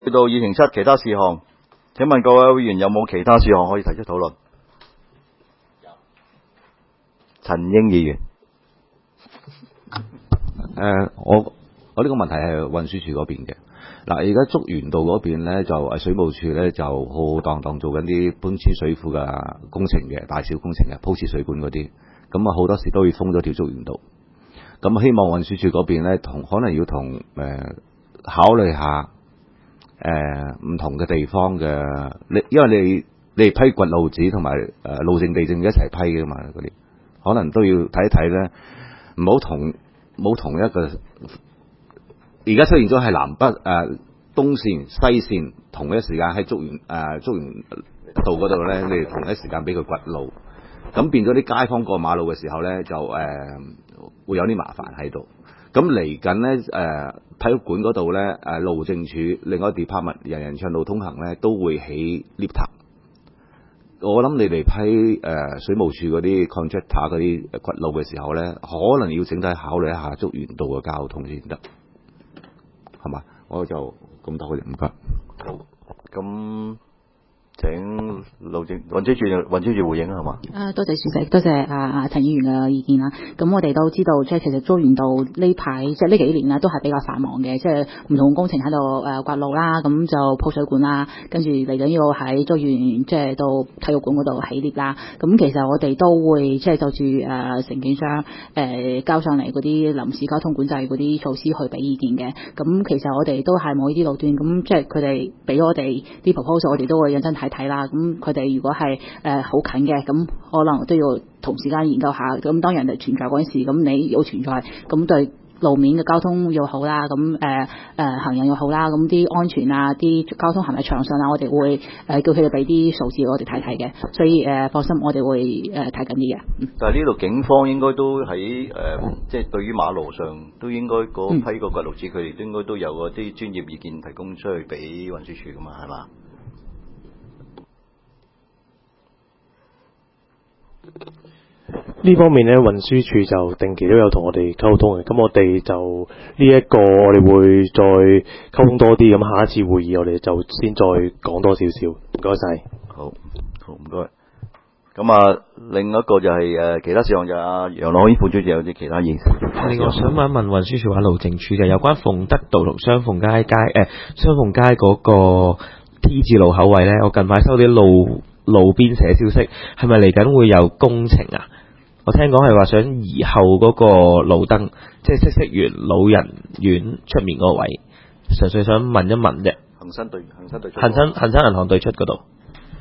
去到議程7其他事項，請問各位會員有冇其他事項可以提出討論？陳英議員。 我呢個問題係運輸署嗰邊嘅。嗱，而家竹園道嗰邊咧就水務署咧就浩浩蕩蕩做緊啲搬遷水庫嘅工程嘅，大小工程嘅，鋪設水管嗰啲，咁啊好多時都會封咗條竹園道。咁希望運輸署嗰邊咧可能要同考慮下唔同嘅地方嘅，因為你批掘路紙同埋路政地政一齊批嘅嘛，嗰啲可能都要睇一睇咧，冇同一個。而家出現咗係南北東線、西線同一時間喺竹園道嗰度咧，你哋同一時間俾佢掘路，咁變咗啲街坊過馬路嘅時候咧，就會有啲麻煩喺度。咁嚟緊咧體育館嗰度咧路政署另外一個 department 人人暢道通行咧都會起 lift 塔。我諗你哋批水務署嗰啲 contractor 嗰啲掘路嘅時候咧，可能要整體考慮一下竹園道嘅交通先得。係嘛？我就咁多嘅，唔該。 好，咁請運輸署回應係嘛？ 多謝主席，多謝陳議員嘅意見啦。咁我哋都知道，即係其實竹園道呢排即係呢幾年啦，都係比較繁忙嘅，即係唔同工程喺度掘路啦，咁就鋪水管啦，跟住嚟緊要喺竹園即係到體育館嗰度起 lift 啦。咁其實我哋都會即係就住承建商交上嚟嗰啲臨時交通管制嗰啲措施去俾意見嘅。咁其實我哋都係冇呢啲路段，咁即係佢哋俾我哋啲 proposal， 我哋都會認真睇啦。咁佢哋如果係好近嘅，咁可能都要同時間研究下。咁當人哋存在嗰陣時，咁你有存在，咁對路面嘅交通要好啦，咁行人要好啦，咁啲安全啊，啲交通係咪暢順啊？我哋會叫佢哋俾啲數字我哋睇睇嘅。所以放心，我哋會睇緊啲嘅。 但係呢度警方應該都喺即係對於馬路上都應該嗰批個掘路紙，佢哋應該都有嗰啲專業意見提供出去俾運輸署噶嘛，係嘛？ 呢方面咧，運輸署就定期都有同我哋溝通嘅。咁我哋就呢一個，我哋會再溝通多啲。咁下一次會議，我哋就先再講多少少。唔該晒。 好，唔該。咁另一個就係其他事項就係楊樂軒副主席有啲其他意見。 另外想問一問運輸署或者路政署就有關鳳德道同雙鳳街嗰個 T 字路口位咧，我近排收啲路邊社消息，係咪嚟緊會有工程啊？我聽講係話想移後嗰個路燈，即係嗇色園老人院出面嗰個位，純粹想問一問啫。 恒生銀行對出嗰度。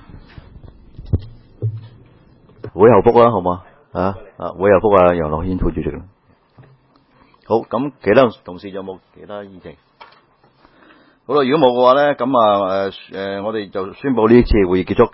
會後覆啦，好嘛？會後覆楊樂軒副主席啦。好，咁其他同事有冇其他意見？好啦，如果冇嘅話咧，咁我哋就宣布呢次會議結束。